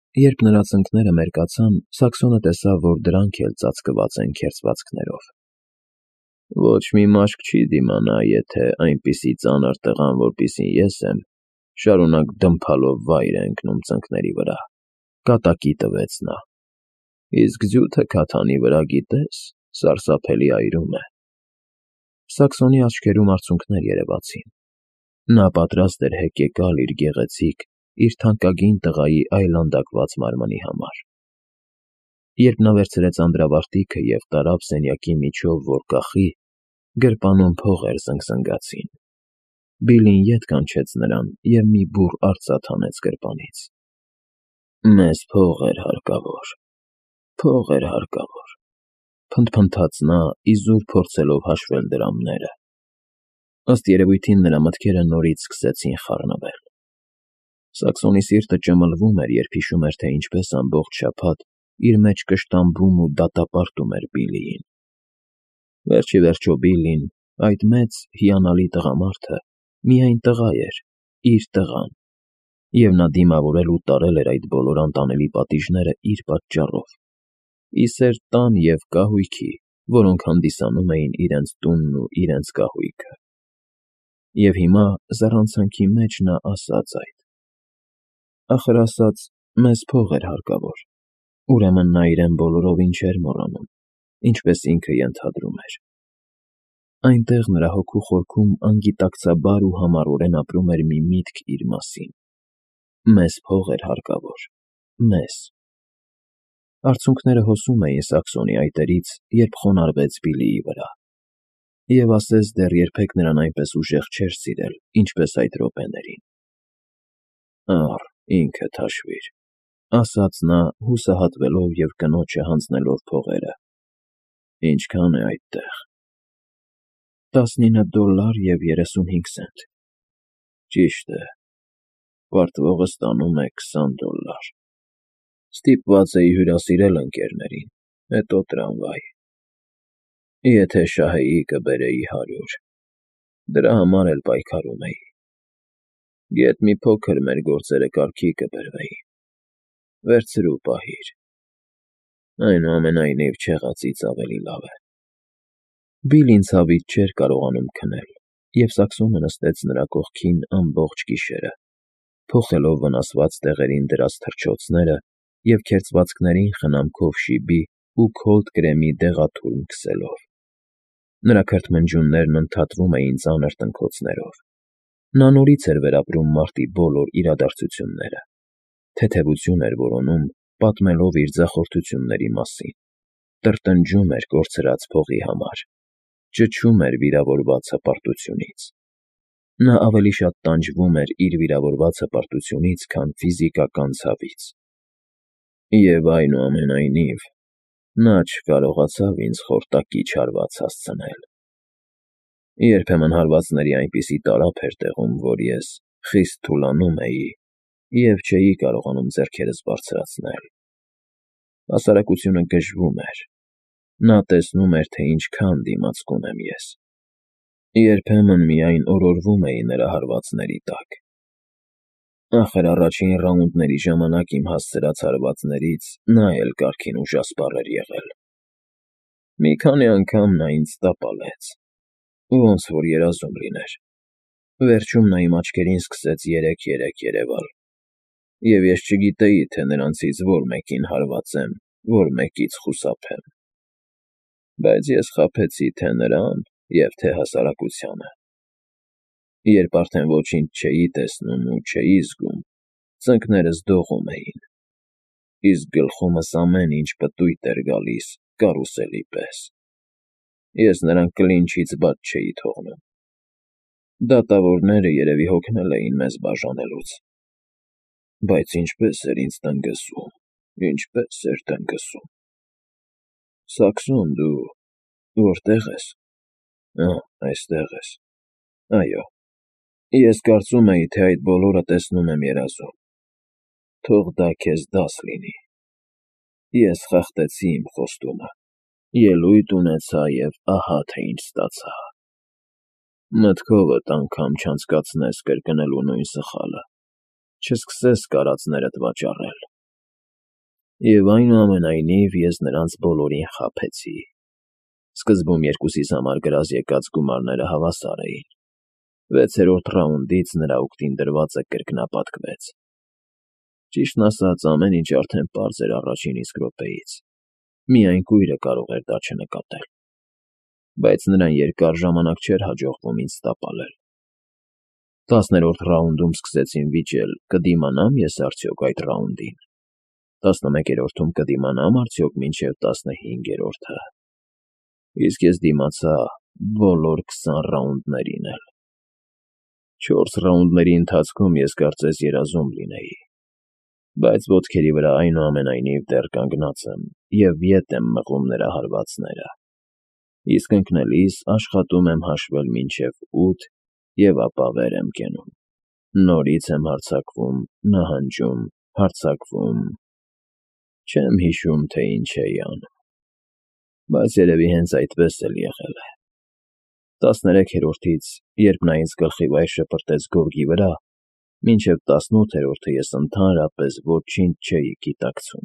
Երբ նրա ծնկները մերկացան, Սաքսոնը տեսավ, որ դրանք էլ ծածկված են քերծվածքներով։ Ոչ մի մաշկ չի դիմանա, եթե այնպիսի ծանր տղան, որպիսին ես եմ, շարունակ դմփալով վայր է ընկնում ծնկների վրա, կատակի տվեց նա։ Իսկ ձյութը քաթանի վրա, գիտես, սարսափելի այրում է։ Սաքսոնի աչքերում արցունքներ երևացին։ Նա պատրաստ էր հեկեկալ իր գեղեցիկ, իր թանկագին տղայի այլանդակված մարմնի համար։ Երբ նա վերցրեց անդրավարտիքը և տարավ սենյակի միջով, որ կախի, գրպանում փողեր զնգզնգացին։ Բիլլին ետ կանչեց նրան և մի բուռ արծաթ հանեց գրպանից։ Մեզ փող էր հարկավոր, փնթփնթաց նա, իզուր փորձելով հաշվել դրամները։ Ըստ երևույթին նրա մտքերը նորից սկսեցին խառնվել։ Սաքսոնի սիրտը ճմլվում էր, երբ հիշում էր, թե ինչպես ամբողջ շաբաթ իր մեջ կշտամբում ու դատապարտում էր Բիլլիին։ Վերջիվերջո Բիլլին, այդ մեծ, հիանալի տղամարդը, միայն տղա էր, իր տղան, և նա դիմավորել ու տարել էր այդ բոլոր անտանելի պատիժները իր պատճառով, ի սեր տան և կահույքի, որոնք հանդիսանում էին իրենց տունն ու իրենց կահույքը։ Եվ հիմա զառանցանքի մեջ նա ասաց այդ. ախր ասաց, մեզ փող էր հարկավոր, ուրեմն նա իրեն բոլորովին չէր մոռանում, ինչպես ինքը ենթադրում էր։ Այնտեղ նրա հոգու խորքում անգիտակցաբար ու համառորեն ապրում էր մի միտք իր մասին. մեզ փող էր հարկավոր, մեզ։ Արցունքները հոսում էին Սաքսոնի այտերից, երբ խոնարհվեց Բիլլիի վրա։ Եվ ասես դեռ երբեք նրան այնպես ուժեղ չէր սիրել, ինչպես այդ րոպեներին։ Առ, ինքդ հաշվիր, ասաց նա, հուսահատվելով և կնոջը հանձնելով փողերը։ Ինչքան է այդտեղ։ $19.35 Ճիշտ է, պարտվողը ստանում է $20։ Ստիպված էի հյուրասիրել ընկերներին, հետո տրամվայ։ Եթե շահեի, կբերեի 100, դրա համար էլ պայքարում էի։ Գեթ մի փոքր մեր գործերը կարգի կբերվեին։ Վերցրու պահիր։ Այնուամենայնիվ չեղածից ավելի լավ է։ Բիլլին ցավից չէր կարողանում քնել, և Սաքսոնը նստեց նրա կողքին ամբողջ գիշերը, փոխելով վնասված տեղերին դրած թռչոցները և քերծվածքներին խնամքով շիբի ու քոլդ կրեմի դեղաթուրմ քսելով։ Նրա քրթմնջյուններն ընդհատվում էին ծանր տնքոցներով։ Նա նորից էր վերապրում մարտի բոլոր իրադարձությունները, թեթևություն էր որոնում, պատմելով իր ձախորդությունների մասին, տրտնջում էր կորցրած փողի համար, ճչում էր վիրավորված հպարտությունից։ Նա ավելի շատ տանջվում էր իր վիրավորված հպարտությունից, քան ֆիզիկական ցավից։ Եվ այնուամենայնիվ, նա չկարողացավ ինձ խորտակիչ հարված հասցնել։ Երբեմն հարվածների այնպիսի տարափ էր տեղում, որ ես խիստ թուլանում էի և չէի կարողանում ձեռքերս բարձրացնել։ Հասարակությունը գժվում էր։ Նա տեսնում էր, թե ինչքան դիմացկուն եմ ես։ Երբեմն միայն օրորվում էի նրա հարվածների տակ։ Ախր առաջին ռաունդների ժամանակ իմ հասցրած հարվածներից նա էլ կարգին ուժասպառ էր եղել։ Մի քանի անգամ նա ինձ տապալեց, ոնց որ երազում լիներ։ Վերջում նա իմ աչքերին սկսեց 3-3 երևալ, և ես չգիտեի, թե նրանցից որ մեկին հարվածեմ, որ մեկից խուսափեմ։ Բայց ես խաբեցի թե նրան և թե հասարակությանը։ Երբ արդեն ոչինչ չէի տեսնում ու չէի զգում, ծնկներս դողում էին, իսկ գլխումս ամեն ինչ պտույտ էր գալիս կարուսելի պես։ Ես նրան կլինչից բաց չէի թողնում։ Դատավորները երևի հոգնել էին մեզ բաժանելուց։ Բայց ինչպես էր ինձ տնգսում, ինչպես էր տնգսում։ Սաքսոն, դու որտե՞ղ ես։ Այստեղ ես։ Այո։ Ես կարծում էի, թե այդ բոլորը տեսնում եմ երազում։ Թող դա քեզ դաս լինի։ Ես խախտեցի իմ խոստումը, ելույթ ունեցա և ահա թե ինչ ստացա։ Մտքովդ անգամ չանցկացնես կրկնելու նույն սխալը, չսկսես կարածներդ վաճառել։ Եվ այնուամենայնիվ ես նրանց բոլորին խաբեցի։ Սկզբում երկուսիս համար գրած եկած գումարները հավասար էին։ 6-րդ ռաունդից նրա օգտին դրվածը կրկնապատկվեց։ Ճիշտն ասած, ամեն ինչ արդեն պարզ էր առաջին իսկ րոպեից։ Միայն կույրը կարող էր դա չնկատել։ Բայց նրան երկար ժամանակ չէր հաջողվում ինձ տապալել։ 10-րդ ռաունդում սկսեցին վիճել՝ կդիմանա՞մ ես արդյոք այդ ռաունդին։ 11-րդում կդիմանա՞մ արդյոք մինչև 15-րդը։ Իսկ ես դիմացա բոլոր 20 ռաունդներին էլ։ 4 ռաունդների ընթացքում ես կարծես երազում լինեի։ Բայց ոտքերի վրա այնուամենայնիվ դեռ կանգնած եմ և ետ եմ մղում նրա հարվածները։ Իսկ ընկնելիս աշխատում եմ հաշվել մինչև 8 և ապա վեր եմ կենում։ Նորից եմ հարձակվում, նահանջում, հարձակվում։ Չեմ հիշում, թե ինչ էի անում։ Բայց երևի հենց այդպես էլ եղել է։ 13-րդից, երբ նա ինձ գլխի վայր շպրտեց գորգի վրա, մինչև 18-րդը ես ընդհանրապես ոչինչ չէի գիտակցում։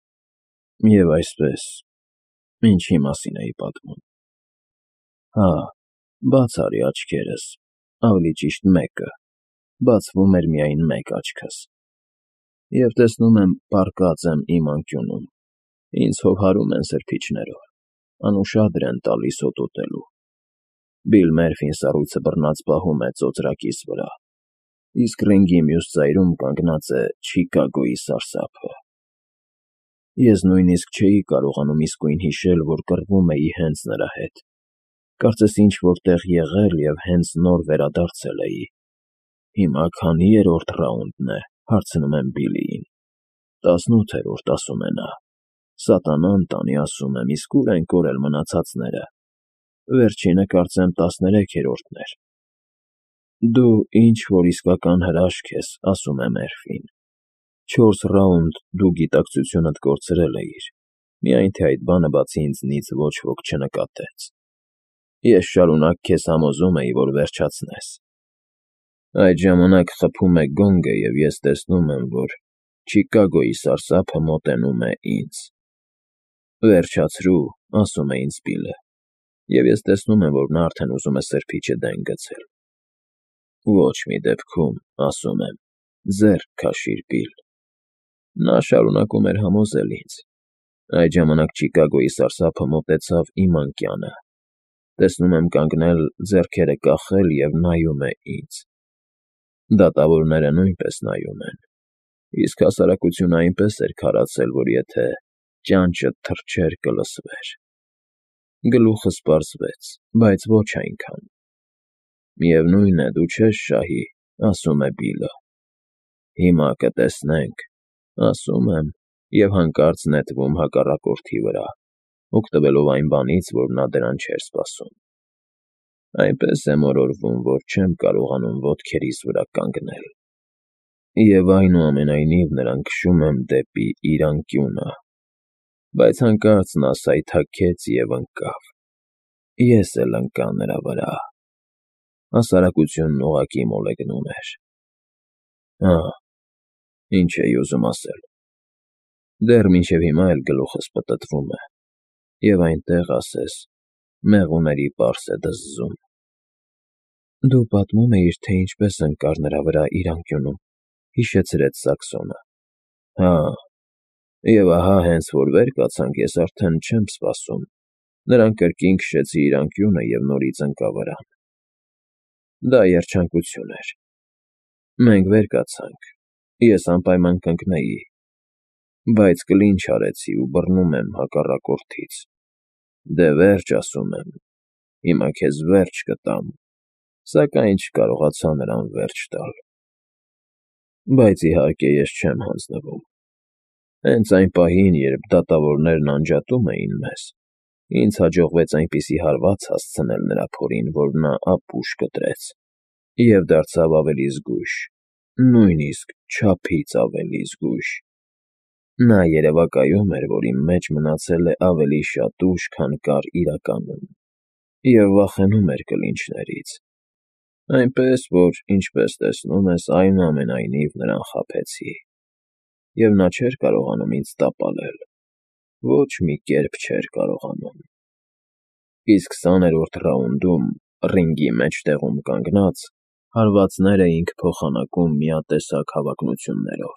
Եվ այսպես, ինչի մասին էի պատմում։ Հա, բաց արի աչքերս, ավելի ճիշտ մեկը, բացվում էր միայն մեկ աչքս։ Եվ տեսնում եմ, պառկած եմ իմ անկյունում, ինձ հովհարում են սրբիչներով, անուշադր են տալիս հոտ ուտելու։ Բիլ Մերֆին սառույցը բռնած պահում է ծոծրակիս վրա, իսկ ռինգի մյուս ծայրում կանգնած է Չիկագոյի սարսափը։ Ես նույնիսկ չէի կարողանում իսկույն հիշել, որ կռվում էի հենց նրա հետ։ Կարծես ինչ-որ տեղ եղել և հենց նոր վերադարձել էի։ Հիմա քանի՞երորդ ռաունդն է, հարցնում եմ Բիլիին։ 18-րդ, ասում է նա։ Սատանան տանի, ասում եմ, իսկ ուր են կորել մնացածները։ Վերջինը կարծեմ 13-րդն էր։ Դու ինչ-որ իսկական հրաշք ես, ասում է Մերֆին։ 4 ռաունդ դու գիտակցությունդ կորցրել էիր, միայն թե այդ բանը բացի ինձնից ոչ ոք չնկատեց։ Ես շարունակ քեզ համոզում էի, որ վերջացնես։ Այդ ժամանակ խփում է գոնգը և ես տեսնում եմ, որ Չիկագոյի սարսափը մոտենում է ինձ։ Վերջացրու, ասում է ինձ Բիլը, և ես տեսնում եմ, որ նա արդեն ուզում է սրբիչը դեն գցել։ Ոչ մի դեպքում, ասում եմ, ձեռք քաշիր, Բիլ։ Նա շարունակում էր համոզել ինձ։ Այդ ժամանակ Չիկագոյի սարսափը մոտեցավ իմ անկյանը։ Տեսնում եմ կանգնել, ձեռքերը կախել և նայում է ինձ։ Դատավորները նույնպես նայում են։ Իսկ հասարակությունը այնպես էր քարացել, որ եթե ճանճը թռչեր կլսվեր։ Գլուխս պարզվեց, բայց ոչ այնքան։ Միևնույն է, դու չես շահի, ասում է Բիլը։ Հիմա կտեսնենք, ասում եմ, և հանկարծ նետվում հակառակորդի վրա, օգտվելով այն բանից, որ նա դրան չէր սպասում։ Այնպես եմ օրորվում, որ չեմ կարողանում ոտքերիս վրա կանգնել։ Եվ այնուամենայնիվ նրան քշում եմ դեպի իր անկյունը։ Բայց հանկարծ նա սայթաքեց և ընկավ։ Ես էլ ընկա նրա վրա։ Հասարակությունն ուղղակի մոլեգնում էր։ Ահ, ինչ էի ուզում ասել։ Դեռ մինչև հիմա էլ գլուխս պտտվում է, և այնտեղ, ասես, մեղուների պարս է դզզում։ Դու պատմում էիր, թե ինչպես ընկար նրա վրա իր անկյունում, հիշեցրեց Սաքսոնը։ Հա, և ահա հենց որ վեր կացանք, ես արդեն չեմ սպասում, նրան կրկին քշեցի իր անկյունը և նորից ընկա վրան։ Դա երջանկություն էր։ Մենք վեր կացանք, ես անպայման կընկնեի, բայց կլինչ արեցի ու բռնում եմ հակառակորդից։ Դե վերջ, ասում եմ, հիմա քեզ վերջ կտամ, սակայն չկարողացա նրան վերջ տալ։ Բայց իհարկե ես չեմ հանձնվում։ Հենց այն պահին, երբ դատավորներն անջատում էին մեզ, ինձ հաջողվեց այնպիսի հարված հասցնել նրա փորին, որ նա ապուշ կտրեց և դարձավ ավելի զգույշ, նույնիսկ չափից ավելի զգույշ։ Նա երևակայում էր, որ իմ մեջ մնացել է ավելի շատ ուժ, քան կար իրականում, և վախենում էր կլինչներից։ Այնպես որ, ինչպես տեսնում ես, այնուամենայնիվ նրան խաբեցի։ և նա չէր կարողանում ինձ տապալել, ոչ մի կերպ չէր կարողանում։ Իսկ 20-րդ ռաունդում, ռինգի մեջտեղում կանգնած, հարվածներ էինք փոխանակում միատեսակ հավակնություններով։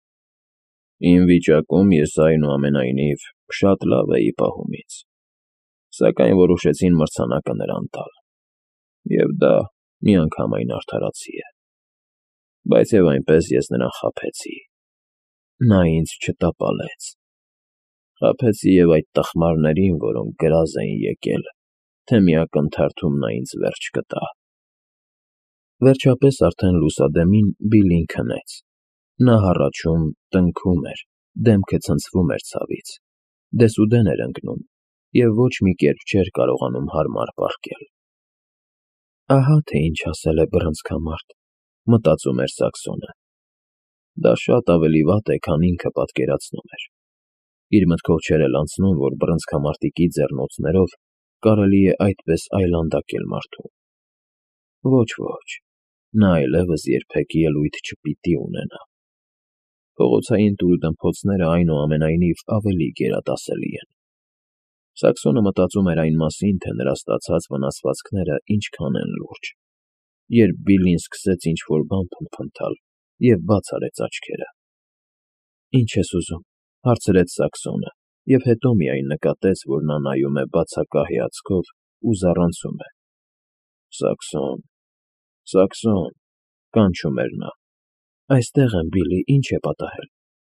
Իմ վիճակում ես այնուամենայնիվ շատ լավ էի պահումից, սակայն որոշեցին մրցանակը նրան տալ, և դա միանգամայն արդարացի է։ Բայց և այնպես ես նրան խաբեցի։ Նա ինձ չտապալեց։ Խաբեցի և այդ տխմարներին, որոնք գրազ էին եկել, թե մի ակնթարթում նա ինձ վերջ կտա։ Վերջապես արդեն լուսադեմին Բիլլին քնեց։ Նա հառաչում, տնքում էր, դեմքը ցնցվում էր ցավից, դեսուդեն էր ընկնում և ոչ մի կերպ չէր կարողանում հարմար պառկել։ «Ահա թե ինչ ասել է բռնցքամարդ», մտածում էր Սաքսոնը։ Դա շատ ավելի վատ է, քան ինքը պատկերացնում էր։ Իր մտքով չէր էլ անցնում, որ բռնցքամարտիկի ձեռնոցներով կարելի է այդպես այլանդակել մարդուն։ Ոչ, նա այլևս երբեք ելույթ չպիտի ունենա։ Փողոցային տուլդմփոցները այնուամենայնիվ ավելի գերադասելի են։ Սաքսոնը մտածում էր այն մասին, թե նրա ստացած վնասվածքները ինչքան են լուրջ, երբ Բիլլին սկսեց ինչ-որ բան փնթփնթալ և բաց արեց աչքերը։ «Ինչ ես ուզում», հարցրեց Սաքսոնը, և հետո միայն նկատեց, որ նա նայում է բացակա հայացքով ու զառանցում է։ «Սաքսոն, Սաքսոն», կանչում էր նա։ «Այստեղ եմ, Բիլլի, ինչ է պատահել»։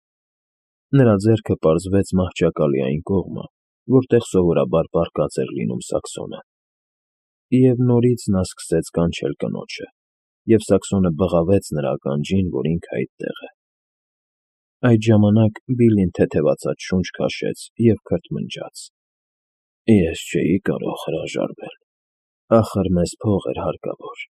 Նրա ձեռքը պարզվեց մահճակալի այն կողմը, որտեղ սովորաբար պառկած էր լինում Սաքսոնը։ Եվ նորից նա սկսեց կանչել կնոջը, և Սաքսոնը բղավեց նրա ականջին, որ ինքը այդտեղ է։ Այդ ժամանակ Բիլլին թեթևացած շունչ քաշեց և քրթմնջաց. «Ես չէի կարող հրաժարվել, ախր մեզ փող էր հարկավոր»։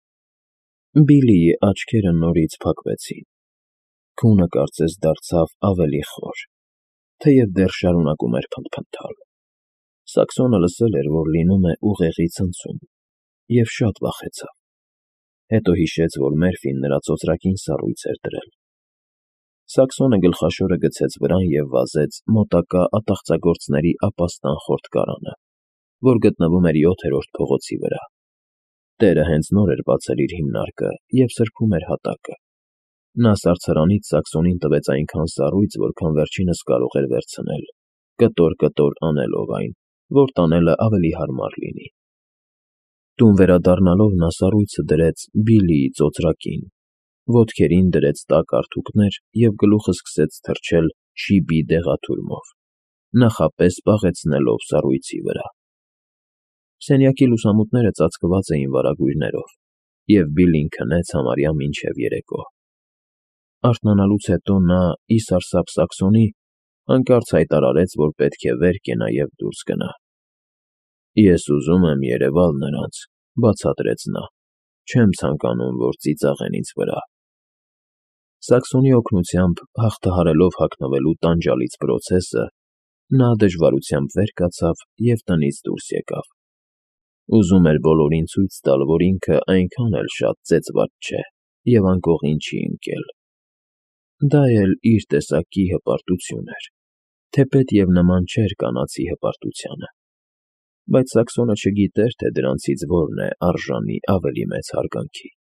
Բիլլիի աչքերը նորից փակվեցին։ Քունը կարծես դարձավ ավելի խոր, թեև դեռ շարունակում էր փնթփնթալ։ Սաքսոնը լսել էր, որ լինում է ուղեղի ցնցում, և շատ վախեցավ։ Հետո հիշեց, որ Մերֆին նրա ծոծրակին սառույց էր դրել։ Սաքսոնը գլխաշորը գցեց վրան և վազեց մոտակա ատաղծագործների ապաստան խորտկարանը, որ գտնվում էր 7-րդ փողոցի վրա։ Տերը հենց նոր էր բացել իր հիմնարկը և սրբում էր հատակը։ Նա սառցարանից Սաքսոնին տվեց այնքան սառույց, որքան վերջինս կարող էր վերցնել, կտոր անելով այն, որ տանելը ավելի հարմար լինի։ Տուն վերադառնալով նա սառույցը դրեց Բիլլիի ծոծրակին, ոտքերին դրեց տաք արթուկներ և գլուխը սկսեց թռչել շիբի դեղաթուրմով, նախապես պաղեցնելով սառույցի վրա։ Սենյակի լուսամուտները ծածկված էին վարագույրներով, և Բիլլին քնեց համարյա մինչև երեկո։ Արթնանալուց հետո նա, ի սարսափ Սաքսոնի, հանկարծ հայտարարեց, որ պետք է վեր կենա և դուրս գնա։ «Ես ուզում եմ երևալ նրանց», բացատրեց նա։ «Չեմ ցանկանում, որ ծիծաղեն ինձ վրա»։ Սաքսոնի օգնությամբ հաղթահարելով հագնվելու տանջալից պրոցեսը, նա դժվարությամբ վեր կացավ և տնից դուրս եկավ։ Ուզում էր բոլորին ցույց տալ, որ ինքը այնքան էլ շատ ծեծված չէ և անկողին չի ընկել։ Դա էլ իր տեսակի հպարտություն էր, թեպետ և նման չէր կանացի հպարտությանը։ Բայց Սաքսոնը չգիտեր, թե դրանցից որն է արժանի ավելի մեծ հարգանքի։